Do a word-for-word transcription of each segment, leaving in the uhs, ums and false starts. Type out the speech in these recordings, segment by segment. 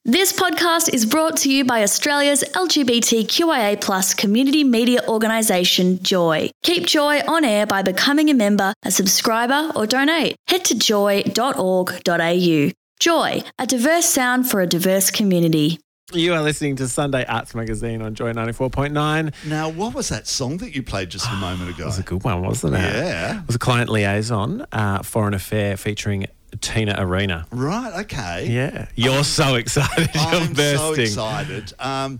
This podcast is brought to you by Australia's L G B T Q I A plus community media organisation, Joy. Keep Joy on air by becoming a member, a subscriber or donate. Head to joy dot org dot a u. Joy, a diverse sound for a diverse community. You are listening to Sunday Arts Magazine on Joy ninety-four point nine. Now, what was that song that you played just a moment ago? It was a good one, wasn't it? Yeah. It was a Client Liaison, uh, Foreign Affair featuring Tina Arena. Right, okay. Yeah. You're so excited. You're I'm bursting. so excited. Um,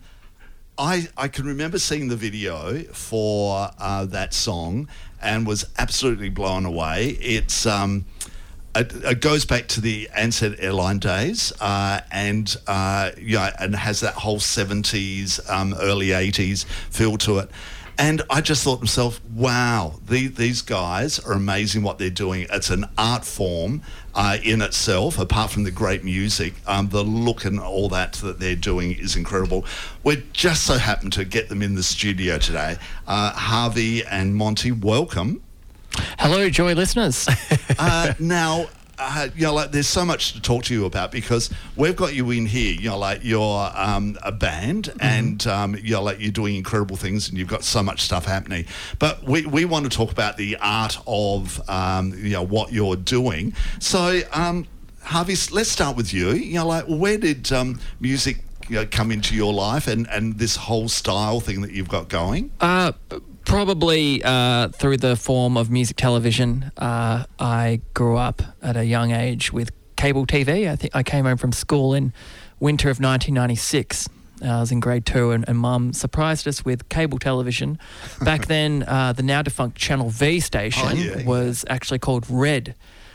I, I can remember seeing the video for uh, that song and was absolutely blown away. It's... Um, It, it goes back to the Ansett Airline days, uh, and uh, yeah, and has that whole seventies, um, early eighties feel to it. And I just thought to myself, wow, the, these guys are amazing what they're doing. It's an art form uh, in itself, apart from the great music. Um, the look and all that that they're doing is incredible. We just so happened to get them in the studio today. Uh, Harvey and Monty, welcome. Hello, Joy listeners. uh, now, uh, you know, like, there's so much to talk to you about because we've got you in here. You know, like you're um, a band, mm-hmm. and um, you know, like you're doing incredible things, and you've got so much stuff happening. But we, we want to talk about the art of um, you know what you're doing. So, um, Harvey, let's start with you. You know, like where did um, music you know, come into your life, and and this whole style thing that you've got going? Uh. Probably uh, through the form of music television. Uh, I grew up at a young age with cable T V. I think I came home from school in winter of nineteen ninety-six. Uh, I was in grade two, and, and Mum surprised us with cable television. Back then, uh, the now defunct Channel V station oh, yeah, was yeah. actually called Red.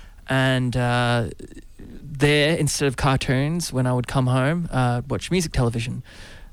And uh, there, instead of cartoons, when I would come home, uh, watch music television.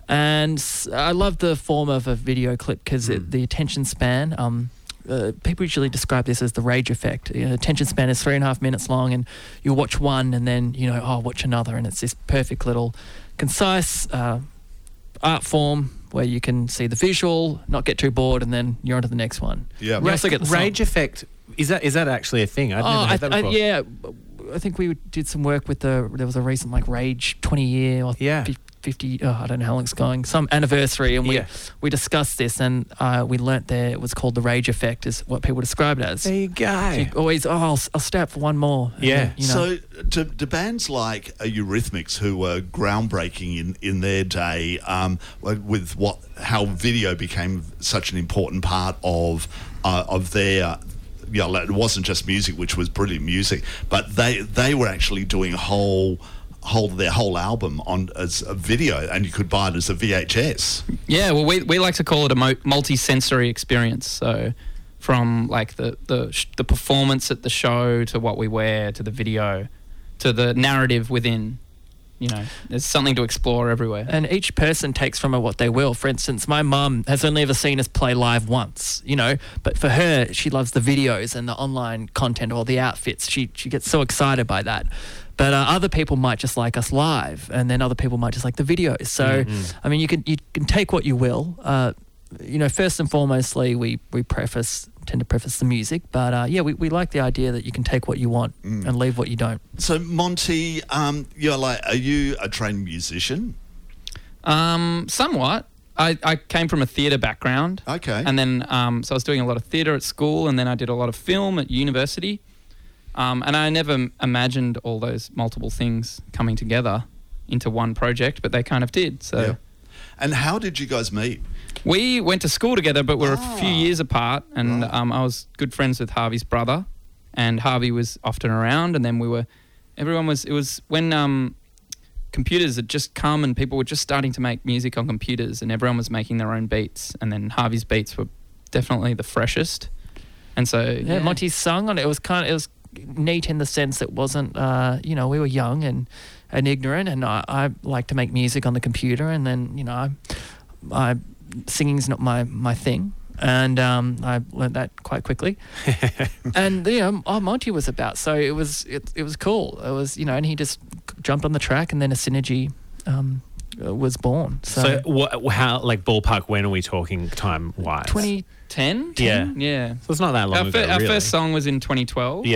And I love the form of a video clip because mm. the attention span, um, uh, people usually describe this as the rage effect. You know, attention span is three and a half minutes long, and you'll watch one and then, you know, oh, watch another. And it's this perfect little concise uh, art form where you can see the visual, not get too bored, and then you're on to the next one. Yeah. We also get the song. Rage effect, is that is that actually a thing? I've oh, never heard I, that I, before. yeah. I think we did some work with the, there was a recent like Rage twenty year or yeah. fifty, oh, I don't know how long it's going, some anniversary, and we yeah. we discussed this, and uh, we learnt there it was called the rage effect, is what people describe it as. There you go. So you always, oh, I'll, I'll stay up for one more. And yeah. then, you know. So to, to bands like uh, Eurythmics, who were groundbreaking in, in their day, um, with what how video became such an important part of uh, of their. You know, it wasn't just music, which was brilliant music, but they they were actually doing a whole whole their whole album on as a video, and you could buy it as a V H S. Yeah, well, we we like to call it a mo- multi-sensory experience. So, from like the the sh- the performance at the show to what we wear to the video to the narrative within. You know, there's something to explore everywhere. And each person takes from it what they will. For instance, my mum has only ever seen us play live once, you know, but for her, she loves the videos and the online content or the outfits. She she gets so excited by that. But uh, other people might just like us live, and then other people might just like the videos. So, mm-hmm. I mean, you can you can take what you will. Uh, you know, first and foremostly, we, we preface... tend to preface the music, but uh, yeah, we, we like the idea that you can take what you want mm. and leave what you don't. So Monty, um, you're like, are you a trained musician? Um, somewhat. I, I came from a theatre background. Okay. And then, um, so I was doing a lot of theatre at school, and then I did a lot of film at university. Um, and I never m- imagined all those multiple things coming together into one project, but they kind of did. So. Yeah. And how did you guys meet? We went to school together, but we're ah, a few years apart, and right. um, I was good friends with Harvey's brother, and Harvey was often around, and then we were, everyone was, it was when um, computers had just come and people were just starting to make music on computers, and everyone was making their own beats, and then Harvey's beats were definitely the freshest, and so... Yeah, yeah. Monty's sung on it, it was kind of, it was neat in the sense it wasn't, uh, you know, we were young and, and ignorant, and I, I like to make music on the computer, and then, you know, I... I singing's not my, my thing, and um, I learned that quite quickly. And you know, oh, Monty was about, so it was it, it was cool. It was, you know, and he just jumped on the track, and then a synergy um, was born. So, so what, how, like ballpark, when are we talking time wise? twenty ten? Yeah. Yeah. So it's not that long our ago, fir- Our really. first song was in twenty twelve. Yeah.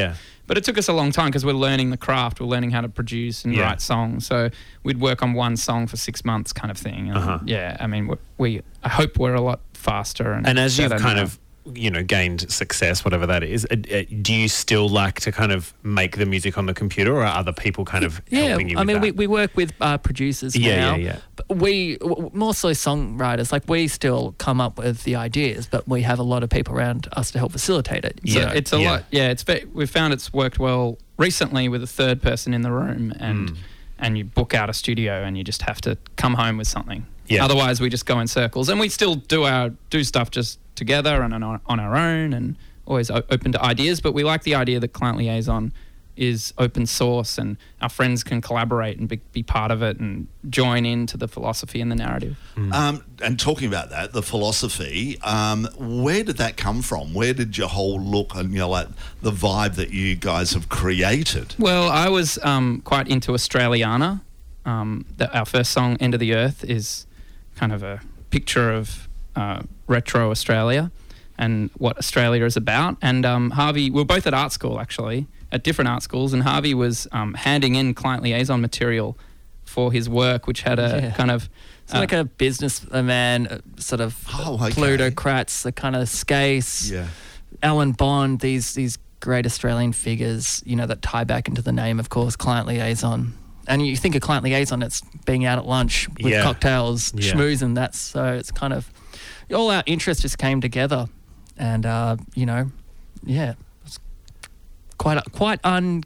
but it took us a long time because we're learning the craft. We're learning how to produce and Yeah. write songs. So we'd work on one song for six months kind of thing. And Uh-huh. Yeah, I mean, we, we I hope we're a lot faster. And, And as you've better kind now. of, you know, gained success, whatever that is, uh, uh, do you still like to kind of make the music on the computer, or are other people kind of Yeah, helping you I with mean, that? we, we work with uh, producers Yeah, now. yeah, yeah. But we, w- more so songwriters, like we still come up with the ideas, but we have a lot of people around us to help facilitate it. So Yeah, it's a yeah. lot. Yeah, it's ve- we've found it's worked well recently with a third person in the room, and Mm. and you book out a studio, and you just have to come home with something. Yeah. Otherwise, we just go in circles, and we still do our do stuff just together and on our, on our own, and always o- open to ideas. But we like the idea that Client Liaison is open source, and our friends can collaborate and be, be part of it and join into the philosophy and the narrative. Um, and talking about that, the philosophy, um, where did that come from? Where did your whole look and, you know, like the vibe that you guys have created? Well, I was um, quite into Australiana. Um, the, our first song, End of the Earth, is kind of a picture of uh, retro Australia and what Australia is about. And um, Harvey, we were both at art school, actually, at different art schools, and Harvey was um, handing in Client Liaison material for his work, which had a Yeah. kind of... It's like a businessman, uh, sort of Oh, okay. plutocrats, the kind of Skase, Yeah. Alan Bond, these these great Australian figures, you know, that tie back into the name, of course, Client Liaison. And you think of Client Liaison, it's being out at lunch with Yeah. cocktails, Yeah. schmoozing. That's so it's kind of all our interests just came together, and uh, you know, yeah, it's quite quite un.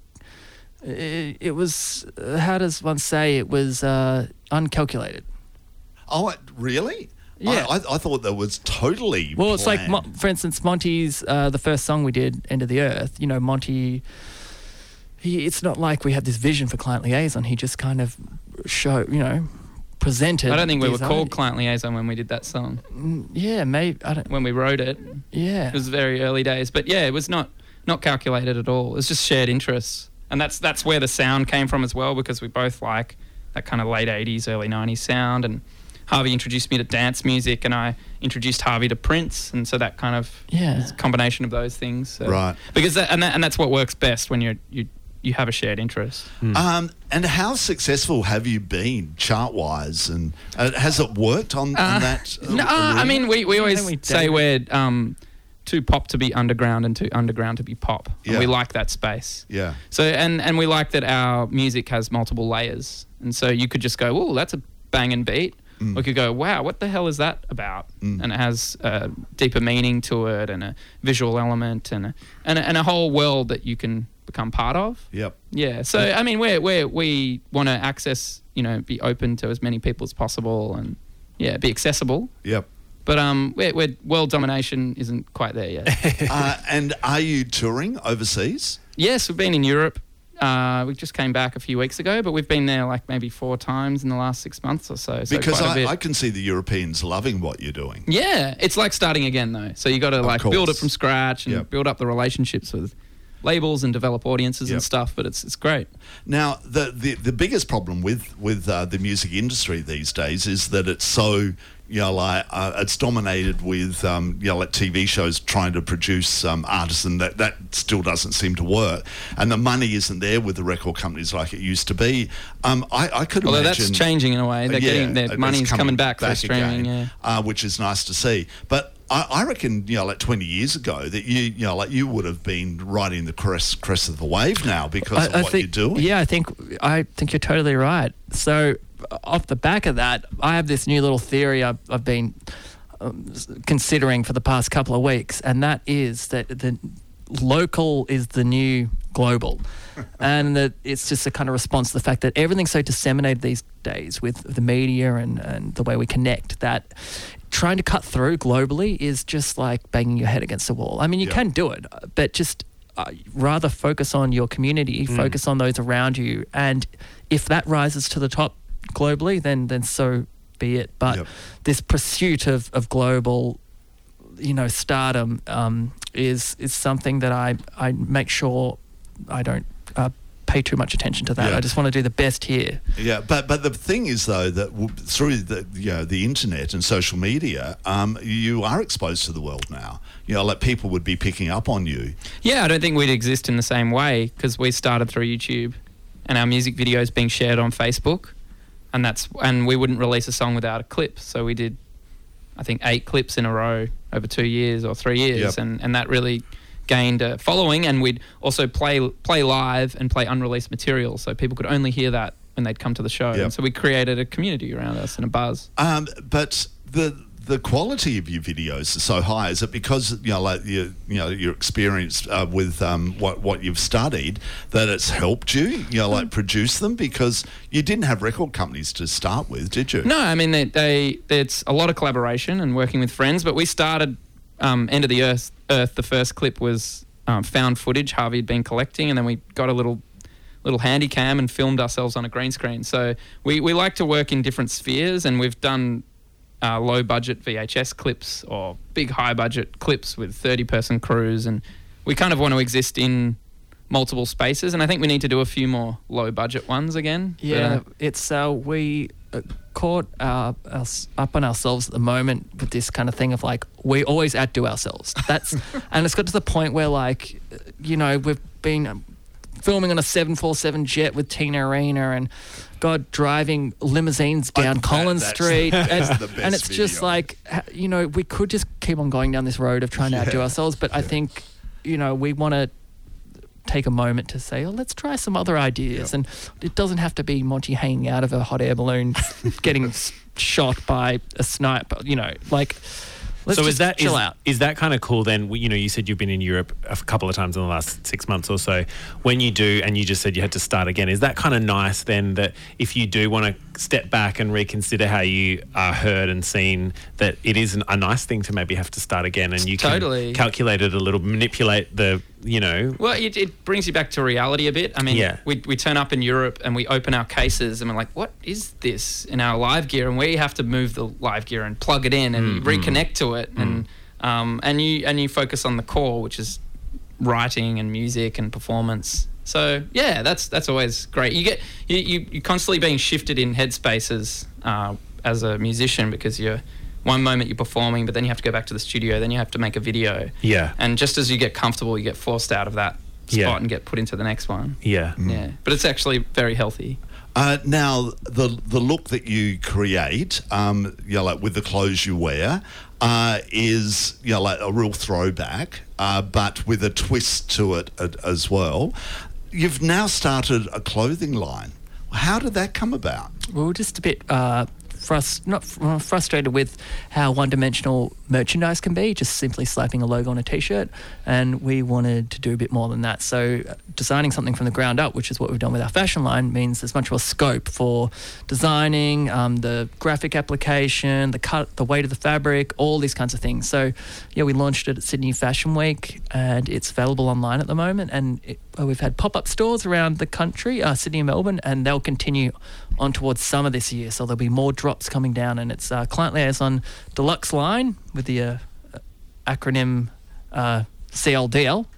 It, it was uh, how does one say it was uh, uncalculated. Oh, it- really? Yeah. I, I, I thought that was totally Well, it's like, planned. Mo- for instance, Monty's, uh, the first song we did, End of the Earth, you know, Monty, he, it's not like we had this vision for Client Liaison. He just kind of show, you know, presented. I don't think we were his called idea. Client Liaison when we did that song. Mm, Yeah, maybe, I don't, When we wrote it, yeah. it was very early days. But yeah, it was not not calculated at all. It was just shared interests. And that's that's where the sound came from as well, because we both like that kind of late eighties, early nineties sound. And Harvey introduced me to dance music, and I introduced Harvey to Prince. And so that kind of Yeah. is a combination of those things. So- Right. Because that, and, that, and that's what works best when you're, you you have a shared interest. Um, and how successful have you been chart-wise? And uh, has it worked on, on that? uh, No, I arena? mean, we, we always we say don't. we're um, too pop to be underground and too underground to be pop. And Yeah. we like that space. Yeah. So and and we like that our music has multiple layers, and so you could just go, "Oh, that's a banging beat," or you could go, "Wow, what the hell is that about?" Mm. And it has a deeper meaning to it, and a visual element, and a, and a, and a whole world that you can become part of. Yep. Yeah. So I mean, we we we want to access, you know, be open to as many people as possible, and yeah, be accessible. Yep. But um, we're, we're world domination isn't quite there yet. uh, and are you touring overseas? Yes, we've been in Europe. Uh, we just came back a few weeks ago, but we've been there like maybe four times in the last six months or so. so Because quite a I, bit. I can see the Europeans loving what you're doing. Yeah, it's like starting again though. So you got to like build it course. from scratch and Yep. build up the relationships with labels and develop audiences Yep. and stuff. But it's it's great. Now, the, the, the biggest problem with, with uh, the music industry these days is that it's so, you know, like, uh, it's dominated with, um, you know, like T V shows trying to produce um, artists, and that, that still doesn't seem to work. And the money isn't there with the record companies like it used to be. Um, I, I could Although imagine... that's changing in a way. They're Yeah, getting their it's money's coming, back, for streaming. again, Yeah. uh, which is nice to see. But I, I reckon, you know, like twenty years ago, that you, you know, like you would have been riding the crest, crest of the wave now because of what think, you're doing. Yeah, I think I think you're totally right. So off the back of that, I have this new little theory I've, I've been um, s- considering for the past couple of weeks, and that is that the local is the new global. And that it's just a kind of response to the fact that everything's so disseminated these days with the media and, and the way we connect, that trying to cut through globally is just like banging your head against the wall. I mean, you Yeah. can do it, but just uh, rather focus on your community, focus on those around you. And if that rises to the top globally, then then so be it. But Yep. this pursuit of, of global, you know, stardom um, is is something that I, I make sure I don't uh, pay pay too much attention to that. Yeah. I just want to do the best here. Yeah, but but the thing is though that w- through the you know the internet and social media, um, you are exposed to the world now. You know, like people would be picking up on you. Yeah, I don't think we'd exist in the same way because we started through YouTube, and our music videos being shared on Facebook, and that's and we wouldn't release a song without a clip. So we did, I think, eight clips in a row over two years or three years, Yep. and and that really gained a following. And we'd also play play live and play unreleased material, so people could only hear that when they'd come to the show. Yep. And so we created a community around us and a buzz. Um, but the the quality of your videos is so high. Is it because you know, like your you know your experience uh, with um, what what you've studied that it's helped you, you know, like produce them? Because you didn't have record companies to start with, did you? No, I mean they, they it's a lot of collaboration and working with friends. But we started um, End of the Earth. Earth. The first clip was um, found footage Harvey had been collecting, and then we got a little little handy cam and filmed ourselves on a green screen. So we we like to work in different spheres, and we've done uh, low budget V H S clips or big high budget clips with thirty person crews, and we kind of want to exist in multiple spaces. And I think we need to do a few more low budget ones again. Yeah, But, uh, it's uh, we uh, caught uh, us up on ourselves at the moment with this kind of thing of like we always outdo ourselves. That's and it's got to the point where like uh, you know we've been um, filming on a seven forty-seven jet with Tina Arena and God driving limousines I- down that- Collins that's- Street, that's and, the best and it's just video. like ha- you know we could just keep on going down this road of trying to outdo Yeah. ourselves, but I think you know we want to take a moment to say, oh, let's try some other ideas. Yeah. And it doesn't have to be Monty hanging out of a hot air balloon getting s- shot by a sniper, you know, like, let's so just is that chill is, out. is that kind of cool then? You know, you said you've been in Europe a couple of times in the last six months or so. When you do, and you just said you had to start again, is that kind of nice then that if you do want to step back and reconsider how you are heard and seen, that it is an, a nice thing to maybe have to start again and you can Totally. calculate it a little, manipulate the, you know. Well, it, it brings you back to reality a bit. I mean, Yeah. we, we turn up in Europe and we open our cases and we're like, what is this in our live gear? And we have to move the live gear and plug it in and reconnect to it. And um, and you and you focus on the core, which is writing and music and performance. So, yeah, that's that's always great. You get, you, you, you're constantly being shifted in headspaces uh, as a musician because you're, one moment you're performing, but then you have to go back to the studio, then you have to make a video. Yeah. And just as you get comfortable, you get forced out of that spot Yeah. and get put into the next one. Yeah. Yeah. But it's actually very healthy. Uh, now, the the look that you create, um, you know, like with the clothes you wear, uh, is you know like a real throwback, uh, but with a twist to it uh, as well. You've now started a clothing line. How did that come about? We were just a bit uh, frust- not fr- uh, frustrated with how one-dimensional merchandise can be, just simply slapping a logo on a T-shirt, and we wanted to do a bit more than that. So uh, designing something from the ground up, which is what we've done with our fashion line, means there's much more scope for designing, um, the graphic application, the cut, the weight of the fabric, all these kinds of things. So yeah, we launched it at Sydney Fashion Week, and it's available online at the moment, and it, uh, we've had pop-up stores around the country, uh, Sydney and Melbourne, and they'll continue on towards summer this year. So there'll be more drops coming down, and it's uh, Client Liaison Deluxe line with the uh, acronym uh, C L D L.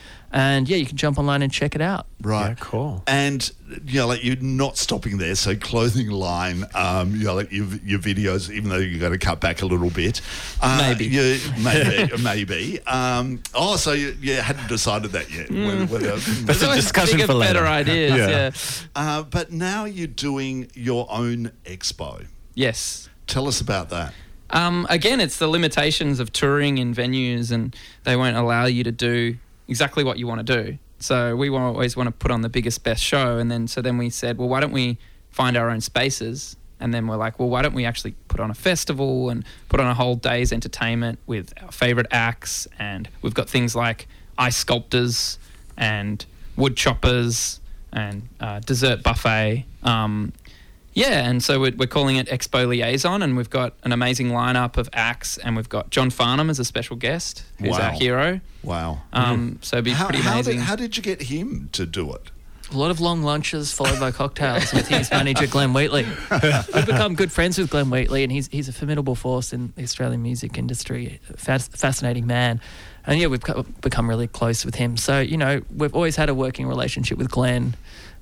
And yeah, you can jump online and check it out. Right. Yeah, cool. And you know, like you're not stopping there. So clothing line, um, you know, like your, your videos, even though you're going to cut back a little bit, uh, Maybe. you, maybe, maybe. Um, oh, so you, you hadn't decided that yet. Whether, whether, That's a Always discussion think of for later. better ideas. Yeah. Yeah. uh, but now you're doing your own expo. Yes. Tell us about that. Um, again, it's the limitations of touring in venues, and they won't allow you to do exactly what you want to do. So we wa- always want to put on the biggest, best show. And then, so then we said, well, why don't we find our own spaces? And then we're like, well, why don't we actually put on a festival and put on a whole day's entertainment with our favorite acts? And we've got things like ice sculptors and wood choppers and uh, dessert buffet. Um, yeah, and so we're, we're calling it Expo Liaison, and we've got an amazing lineup of acts, and we've got John Farnham as a special guest, who's Wow. our hero. Wow. Um, So it'd be How, pretty how, amazing. did, how did you get him to do it? A lot of long lunches followed by cocktails with his manager, Glenn Wheatley. We've become good friends with Glenn Wheatley, and he's he's a formidable force in the Australian music industry, a fas- fascinating man. And yeah, we've co- become really close with him. So, you know, we've always had a working relationship with Glenn,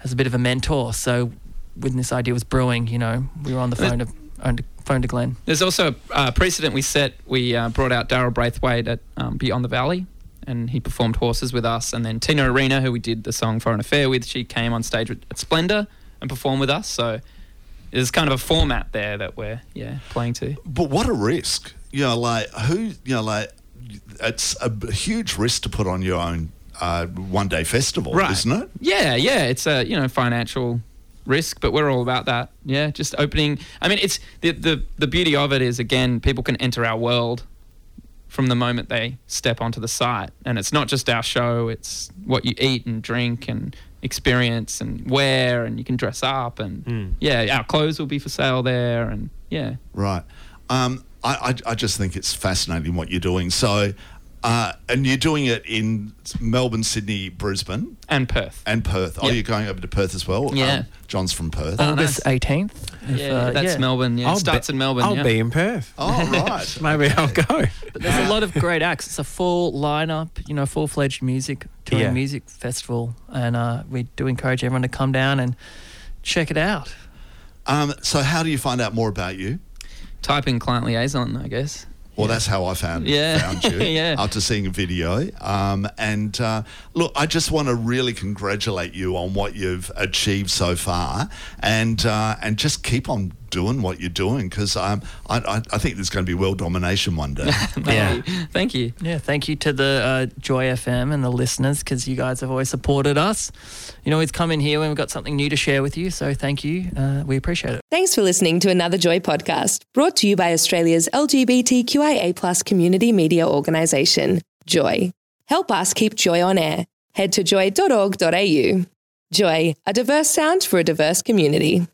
as a bit of a mentor. So when this idea was brewing, you know, we were on the phone to, on the phone to Glenn. There's also a uh, precedent we set. We uh, brought out Daryl Braithwaite at um, Beyond the Valley, and he performed Horses with us. And then Tina Arena, who we did the song For an Affair with, she came on stage at Splendour and performed with us. So there's kind of a format there that we're, yeah, playing to. But what a risk. You know, like, who, you know, like, it's a huge risk to put on your own uh, one-day festival, Right. isn't it? Yeah, yeah. It's a, you know, financial risk, but we're all about that. Yeah, just opening. I mean, it's the, the, the beauty of it is, again, people can enter our world from the moment they step onto the site. And it's not just our show, it's what you eat and drink and experience and wear, and you can dress up. And, Mm. yeah, our clothes will be for sale there. And, yeah. Right. Um, I, I, I just think it's fascinating what you're doing. So, uh, and you're doing it in Melbourne, Sydney, Brisbane, And Perth. and Perth. Oh, Yep. you're going over to Perth as well? Yeah. Um, John's from Perth. Oh, August nice. eighteenth. If, Yeah, uh, that's yeah. Melbourne. Yeah, I'll it starts be- in Melbourne. I'll yeah. be in Perth. Oh, right. Maybe I'll go. But there's a lot of great acts. It's a full lineup, you know, full-fledged music, touring Yeah. music festival. And uh, we do encourage everyone to come down and check it out. Um, so how do you find out more about you? Type in client liaison, I guess. Well, that's how I found Yeah. found you Yeah. after seeing a video. Um, and uh, look, I just want to really congratulate you on what you've achieved so far, and uh, and just keep on doing what you're doing, because um, I, I I think there's going to be world domination one day. Thank Yeah. you. Thank you. Yeah, thank you to the uh, Joy F M and the listeners, because you guys have always supported us. You know, always come in here when we've got something new to share with you. So thank you. Uh, we appreciate it. Thanks for listening to another Joy podcast, brought to you by Australia's L G B T Q I A plus community media organisation, Joy. Help us keep Joy on air. Head to joy dot org dot a u. Joy, a diverse sound for a diverse community.